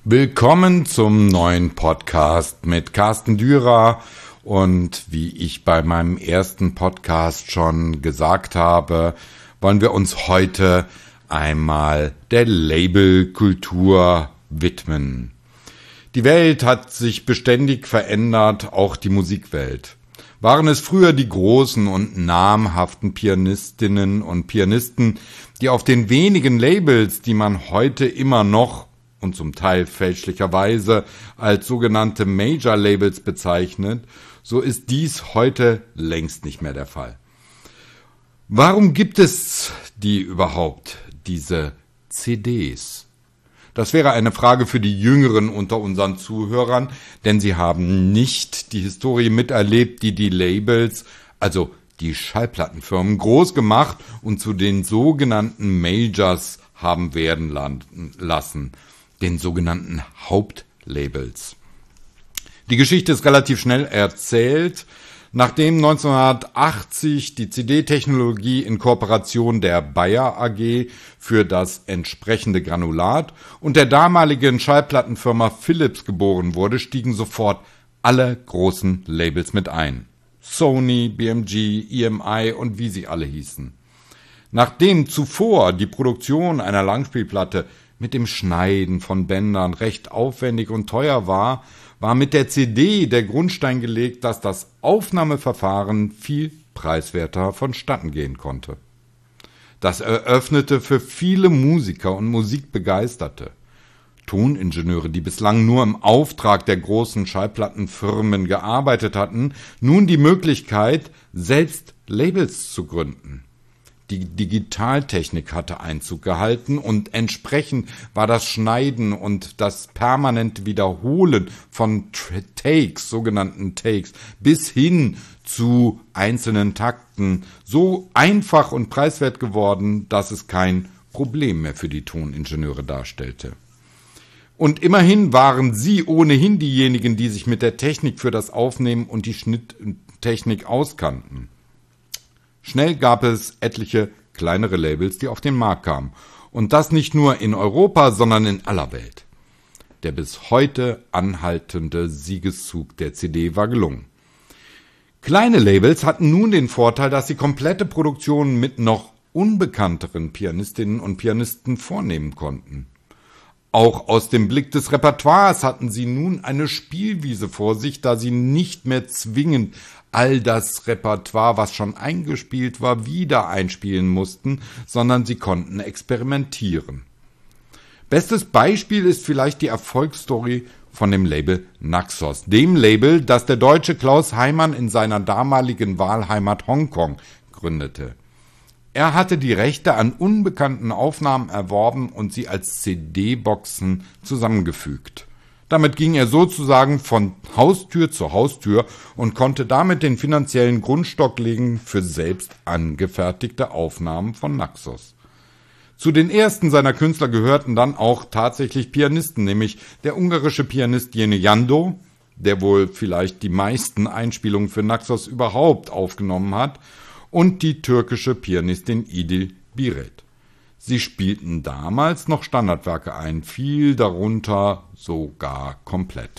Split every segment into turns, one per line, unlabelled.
Willkommen zum neuen Podcast mit Carsten Dürer und wie ich bei meinem ersten Podcast schon gesagt habe, wollen wir uns heute einmal der Labelkultur widmen. Die Welt hat sich beständig verändert, auch die Musikwelt. Waren es früher die großen und namhaften Pianistinnen und Pianisten, die auf den wenigen Labels, die man heute immer noch und zum Teil fälschlicherweise als sogenannte Major-Labels bezeichnet, so ist dies heute längst nicht mehr der Fall. Warum gibt es die überhaupt, diese CDs? Das wäre eine Frage für die Jüngeren unter unseren Zuhörern, denn sie haben nicht die Historie miterlebt, die die Labels, also die Schallplattenfirmen, groß gemacht und zu den sogenannten Majors haben werden lassen, den sogenannten Hauptlabels. Die Geschichte ist relativ schnell erzählt. Nachdem 1980 die CD-Technologie in Kooperation der Bayer AG für das entsprechende Granulat und der damaligen Schallplattenfirma Philips geboren wurde, stiegen sofort alle großen Labels mit ein. Sony, BMG, EMI und wie sie alle hießen. Nachdem zuvor die Produktion einer Langspielplatte mit dem Schneiden von Bändern recht aufwendig und teuer war mit der CD der Grundstein gelegt, dass das Aufnahmeverfahren viel preiswerter vonstatten gehen konnte. Das eröffnete für viele Musiker und Musikbegeisterte, Toningenieure, die bislang nur im Auftrag der großen Schallplattenfirmen gearbeitet hatten, nun die Möglichkeit, selbst Labels zu gründen. Die Digitaltechnik hatte Einzug gehalten und entsprechend war das Schneiden und das permanente Wiederholen von Takes, sogenannten Takes, bis hin zu einzelnen Takten so einfach und preiswert geworden, dass es kein Problem mehr für die Toningenieure darstellte. Und immerhin waren sie ohnehin diejenigen, die sich mit der Technik für das Aufnehmen und die Schnitttechnik auskannten. Schnell gab es etliche kleinere Labels, die auf den Markt kamen. Und das nicht nur in Europa, sondern in aller Welt. Der bis heute anhaltende Siegeszug der CD war gelungen. Kleine Labels hatten nun den Vorteil, dass sie komplette Produktionen mit noch unbekannteren Pianistinnen und Pianisten vornehmen konnten. Auch aus dem Blick des Repertoires hatten sie nun eine Spielwiese vor sich, da sie nicht mehr zwingend all das Repertoire, was schon eingespielt war, wieder einspielen mussten, sondern sie konnten experimentieren. Bestes Beispiel ist vielleicht die Erfolgsstory von dem Label Naxos, dem Label, das der deutsche Klaus Heimann in seiner damaligen Wahlheimat Hongkong gründete. Er hatte die Rechte an unbekannten Aufnahmen erworben und sie als CD-Boxen zusammengefügt. Damit ging er sozusagen von Haustür zu Haustür und konnte damit den finanziellen Grundstock legen für selbst angefertigte Aufnahmen von Naxos. Zu den ersten seiner Künstler gehörten dann auch tatsächlich Pianisten, nämlich der ungarische Pianist Jenő Jandó, der wohl vielleicht die meisten Einspielungen für Naxos überhaupt aufgenommen hat, und die türkische Pianistin İdil Biret. Sie spielten damals noch Standardwerke ein, viel darunter sogar komplett.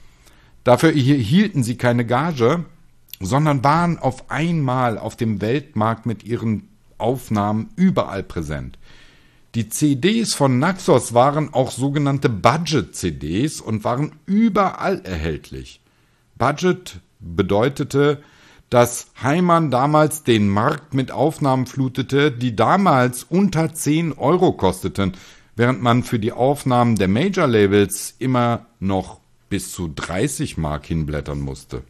Dafür hielten sie keine Gage, sondern waren auf einmal auf dem Weltmarkt mit ihren Aufnahmen überall präsent. Die CDs von Naxos waren auch sogenannte Budget-CDs und waren überall erhältlich. Budget bedeutete, dass Heimann damals den Markt mit Aufnahmen flutete, die damals unter 10 Euro kosteten, während man für die Aufnahmen der Major-Labels immer noch bis zu 30 Mark hinblättern musste.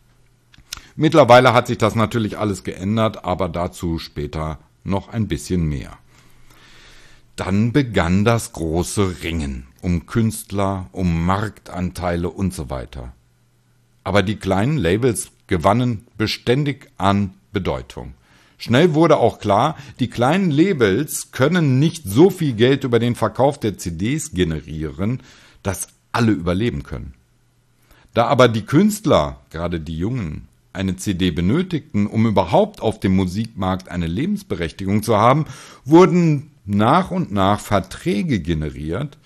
Mittlerweile hat sich das natürlich alles geändert, aber dazu später noch ein bisschen mehr. Dann begann das große Ringen um Künstler, um Marktanteile und so weiter. Aber die kleinen Labels gewannen beständig an Bedeutung. Schnell wurde auch klar, die kleinen Labels können nicht so viel Geld über den Verkauf der CDs generieren, dass alle überleben können. Da aber die Künstler, gerade die Jungen, eine CD benötigten, um überhaupt auf dem Musikmarkt eine Lebensberechtigung zu haben, wurden nach und nach Verträge generiert,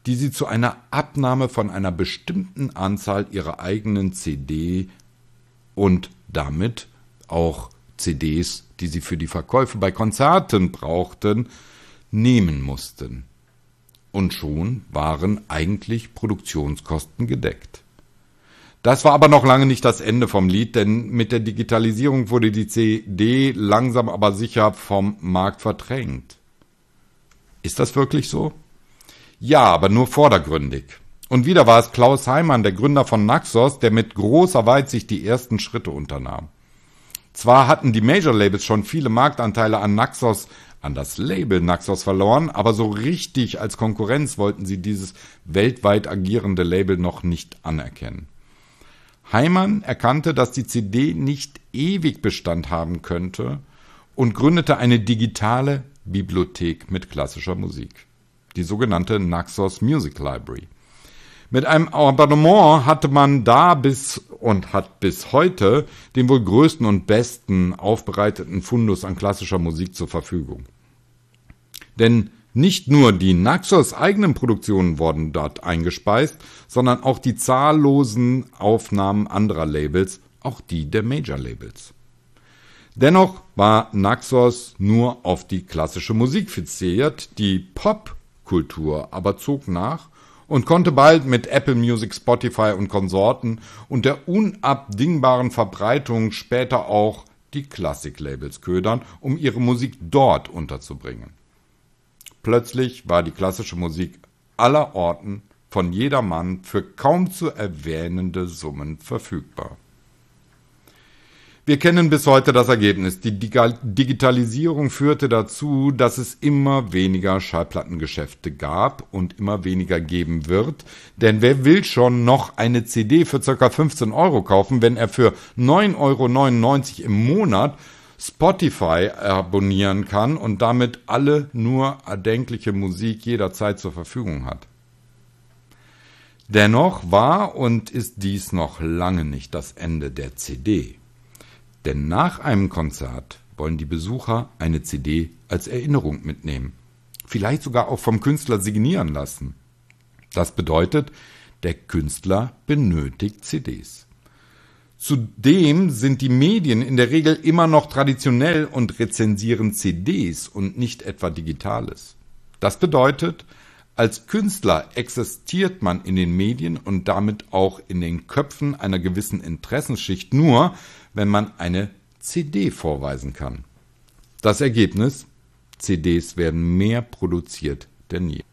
die sie zu einer Abnahme von einer bestimmten Anzahl ihrer eigenen CD und damit auch CDs, die sie für die Verkäufe bei Konzerten brauchten, nehmen mussten. Und schon waren eigentlich Produktionskosten gedeckt. Das war aber noch lange nicht das Ende vom Lied, denn mit der Digitalisierung wurde die CD langsam aber sicher vom Markt verdrängt. Ist das wirklich so? Ja, aber nur vordergründig. Und wieder war es Klaus Heimann, der Gründer von Naxos, der mit großer Weitsicht die ersten Schritte unternahm. Zwar hatten die Major-Labels schon viele Marktanteile an Naxos, an das Label Naxos verloren, aber so richtig als Konkurrenz wollten sie dieses weltweit agierende Label noch nicht anerkennen. Heimann erkannte, dass die CD nicht ewig Bestand haben könnte und gründete eine digitale Bibliothek mit klassischer Musik, die sogenannte Naxos Music Library. Mit einem Abonnement hatte man hat bis heute den wohl größten und besten aufbereiteten Fundus an klassischer Musik zur Verfügung. Denn nicht nur die Naxos eigenen Produktionen wurden dort eingespeist, sondern auch die zahllosen Aufnahmen anderer Labels, auch die der Major-Labels. Dennoch war Naxos nur auf die klassische Musik fixiert, die Popkultur aber zog nach und konnte bald mit Apple Music, Spotify und Konsorten und der unabdingbaren Verbreitung später auch die Klassik-Labels ködern, um ihre Musik dort unterzubringen. Plötzlich war die klassische Musik allerorten von jedermann für kaum zu erwähnende Summen verfügbar. Wir kennen bis heute das Ergebnis. Die Digitalisierung führte dazu, dass es immer weniger Schallplattengeschäfte gab und immer weniger geben wird. Denn wer will schon noch eine CD für ca. 15 € kaufen, wenn er für 9,99 € im Monat Spotify abonnieren kann und damit alle nur erdenkliche Musik jederzeit zur Verfügung hat? Dennoch war und ist dies noch lange nicht das Ende der CD. Denn nach einem Konzert wollen die Besucher eine CD als Erinnerung mitnehmen, vielleicht sogar auch vom Künstler signieren lassen. Das bedeutet, der Künstler benötigt CDs. Zudem sind die Medien in der Regel immer noch traditionell und rezensieren CDs und nicht etwa Digitales. Das bedeutet, als Künstler existiert man in den Medien und damit auch in den Köpfen einer gewissen Interessensschicht nur, wenn man eine CD vorweisen kann. Das Ergebnis: CDs werden mehr produziert denn je.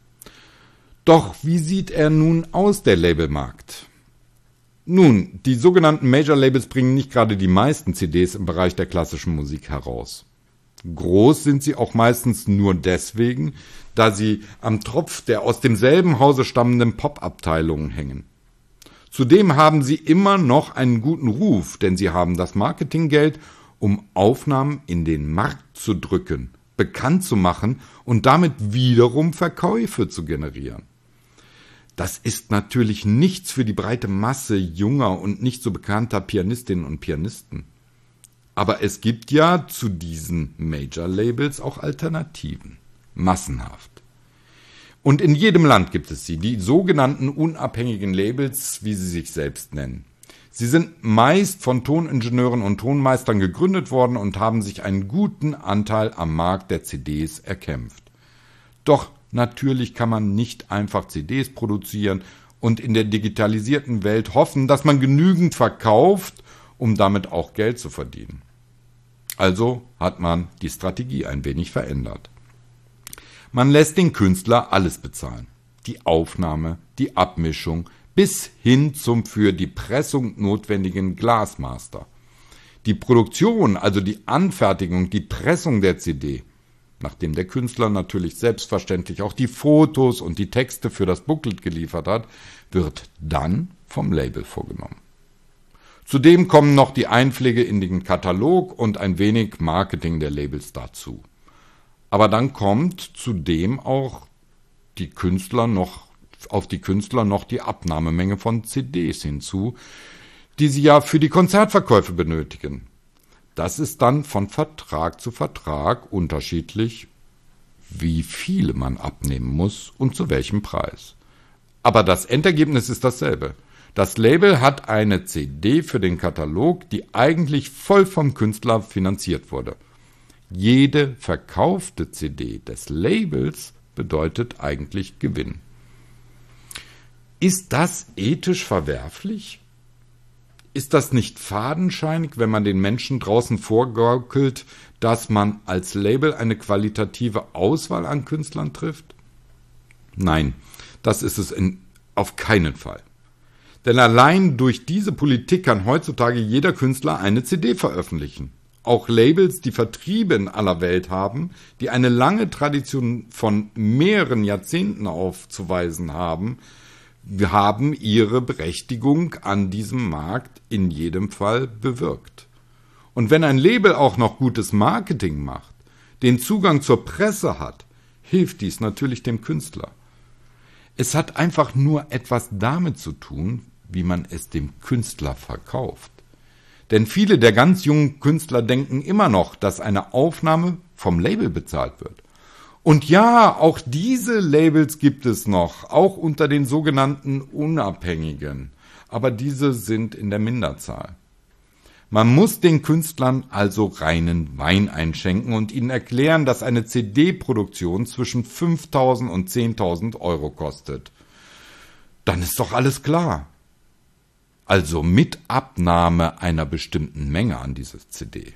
Doch wie sieht er nun aus, der Labelmarkt? Nun, die sogenannten Major Labels bringen nicht gerade die meisten CDs im Bereich der klassischen Musik heraus. Groß sind sie auch meistens nur deswegen, da sie am Tropf der aus demselben Hause stammenden Pop-Abteilungen hängen. Zudem haben sie immer noch einen guten Ruf, denn sie haben das Marketinggeld, um Aufnahmen in den Markt zu drücken, bekannt zu machen und damit wiederum Verkäufe zu generieren. Das ist natürlich nichts für die breite Masse junger und nicht so bekannter Pianistinnen und Pianisten. Aber es gibt ja zu diesen Major-Labels auch Alternativen, massenhaft. Und in jedem Land gibt es sie, die sogenannten unabhängigen Labels, wie sie sich selbst nennen. Sie sind meist von Toningenieuren und Tonmeistern gegründet worden und haben sich einen guten Anteil am Markt der CDs erkämpft. Doch natürlich kann man nicht einfach CDs produzieren und in der digitalisierten Welt hoffen, dass man genügend verkauft, um damit auch Geld zu verdienen. Also hat man die Strategie ein wenig verändert. Man lässt den Künstler alles bezahlen. Die Aufnahme, die Abmischung, bis hin zum für die Pressung notwendigen Glasmaster. Die Produktion, also die Anfertigung, die Pressung der CD, nachdem der Künstler natürlich selbstverständlich auch die Fotos und die Texte für das Booklet geliefert hat, wird dann vom Label vorgenommen. Zudem kommen noch die Einpflege in den Katalog und ein wenig Marketing der Labels dazu. Aber dann kommt zudem auch auf die Künstler noch die Abnahmemenge von CDs hinzu, die sie ja für die Konzertverkäufe benötigen. Das ist dann von Vertrag zu Vertrag unterschiedlich wie viele man abnehmen muss und zu welchem Preis. Aber das Endergebnis ist dasselbe. Das Label hat eine CD für den Katalog, die eigentlich voll vom Künstler finanziert wurde. Jede verkaufte CD des Labels bedeutet eigentlich Gewinn. Ist das ethisch verwerflich? Ist das nicht fadenscheinig, wenn man den Menschen draußen vorgaukelt, dass man als Label eine qualitative Auswahl an Künstlern trifft? Nein, das ist es auf keinen Fall. Denn allein durch diese Politik kann heutzutage jeder Künstler eine CD veröffentlichen. Auch Labels, die Vertriebe in aller Welt haben, die eine lange Tradition von mehreren Jahrzehnten aufzuweisen haben ihre Berechtigung an diesem Markt in jedem Fall bewirkt. Und wenn ein Label auch noch gutes Marketing macht, den Zugang zur Presse hat, hilft dies natürlich dem Künstler. Es hat einfach nur etwas damit zu tun, wie man es dem Künstler verkauft. Denn viele der ganz jungen Künstler denken immer noch, dass eine Aufnahme vom Label bezahlt wird. Und ja, auch diese Labels gibt es noch, auch unter den sogenannten Unabhängigen. Aber diese sind in der Minderzahl. Man muss den Künstlern also reinen Wein einschenken und ihnen erklären, dass eine CD-Produktion zwischen 5.000 und 10.000 Euro kostet. Dann ist doch alles klar. Also mit Abnahme einer bestimmten Menge an diese CD.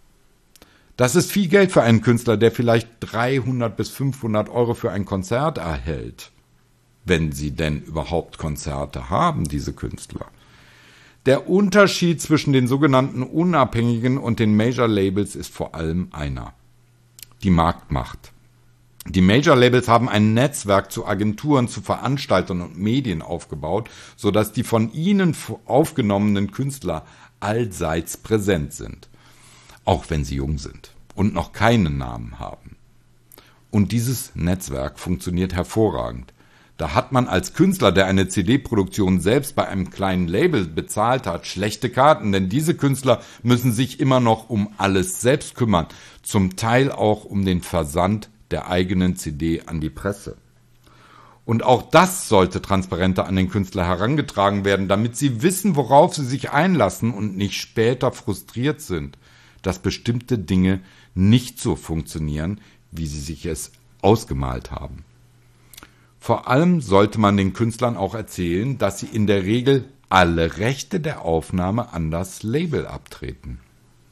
Das ist viel Geld für einen Künstler, der vielleicht 300 bis 500 Euro für ein Konzert erhält. Wenn sie denn überhaupt Konzerte haben, diese Künstler. Der Unterschied zwischen den sogenannten Unabhängigen und den Major-Labels ist vor allem einer: die Marktmacht. Die Major-Labels haben ein Netzwerk zu Agenturen, zu Veranstaltern und Medien aufgebaut, sodass die von ihnen aufgenommenen Künstler allseits präsent sind, auch wenn sie jung sind und noch keinen Namen haben. Und dieses Netzwerk funktioniert hervorragend. Da hat man als Künstler, der eine CD-Produktion selbst bei einem kleinen Label bezahlt hat, schlechte Karten, denn diese Künstler müssen sich immer noch um alles selbst kümmern, zum Teil auch um den Versand der eigenen CD an die Presse. Und auch das sollte transparenter an den Künstler herangetragen werden, damit sie wissen, worauf sie sich einlassen und nicht später frustriert sind, dass bestimmte Dinge nicht so funktionieren, wie sie sich es ausgemalt haben. Vor allem sollte man den Künstlern auch erzählen, dass sie in der Regel alle Rechte der Aufnahme an das Label abtreten.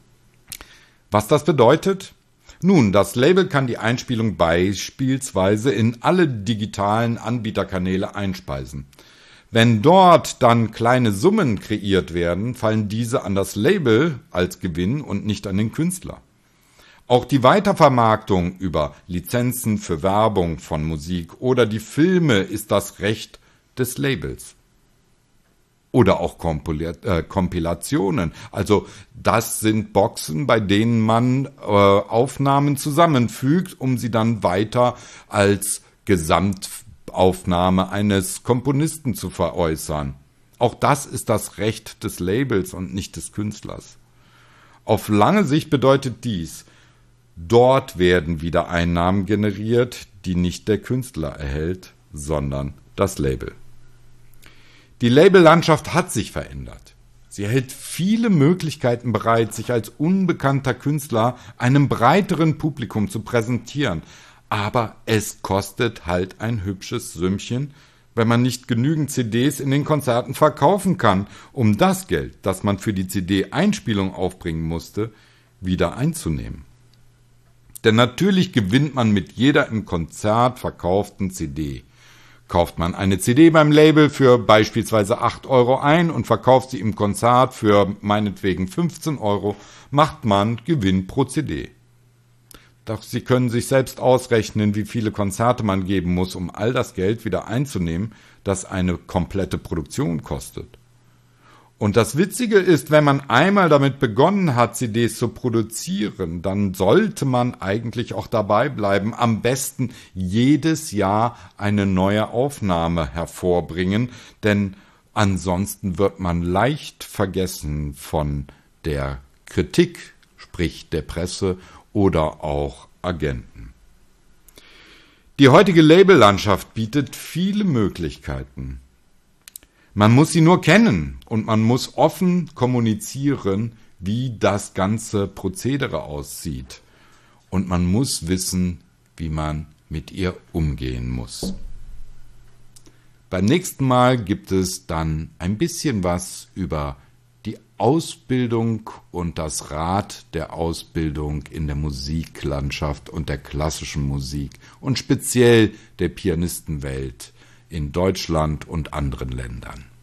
Was das bedeutet? Nun, das Label kann die Einspielung beispielsweise in alle digitalen Anbieterkanäle einspeisen. Wenn dort dann kleine Summen kreiert werden, fallen diese an das Label als Gewinn und nicht an den Künstler. Auch die Weitervermarktung über Lizenzen für Werbung von Musik oder die Filme ist das Recht des Labels. Oder auch Kompilationen. Also das sind Boxen, bei denen man Aufnahmen zusammenfügt, um sie dann weiter als Gesamtaufnahme eines Komponisten zu veräußern. Auch das ist das Recht des Labels und nicht des Künstlers. Auf lange Sicht bedeutet dies: Dort werden wieder Einnahmen generiert, die nicht der Künstler erhält, sondern das Label. Die Labellandschaft hat sich verändert. Sie hält viele Möglichkeiten bereit, sich als unbekannter Künstler einem breiteren Publikum zu präsentieren. Aber es kostet halt ein hübsches Sümmchen, wenn man nicht genügend CDs in den Konzerten verkaufen kann, um das Geld, das man für die CD-Einspielung aufbringen musste, wieder einzunehmen. Denn natürlich gewinnt man mit jeder im Konzert verkauften CD. Kauft man eine CD beim Label für beispielsweise 8 Euro ein und verkauft sie im Konzert für meinetwegen 15 Euro, macht man Gewinn pro CD. Doch Sie können sich selbst ausrechnen, wie viele Konzerte man geben muss, um all das Geld wieder einzunehmen, das eine komplette Produktion kostet. Und das Witzige ist, wenn man einmal damit begonnen hat, CDs zu produzieren, dann sollte man eigentlich auch dabei bleiben, am besten jedes Jahr eine neue Aufnahme hervorbringen, denn ansonsten wird man leicht vergessen von der Kritik, sprich der Presse oder auch Agenten. Die heutige Labellandschaft bietet viele Möglichkeiten. Man muss sie nur kennen und man muss offen kommunizieren, wie das ganze Prozedere aussieht. Und man muss wissen, wie man mit ihr umgehen muss. Beim nächsten Mal gibt es dann ein bisschen was über die Ausbildung und das Rad der Ausbildung in der Musiklandschaft und der klassischen Musik und speziell der Pianistenwelt in Deutschland und anderen Ländern.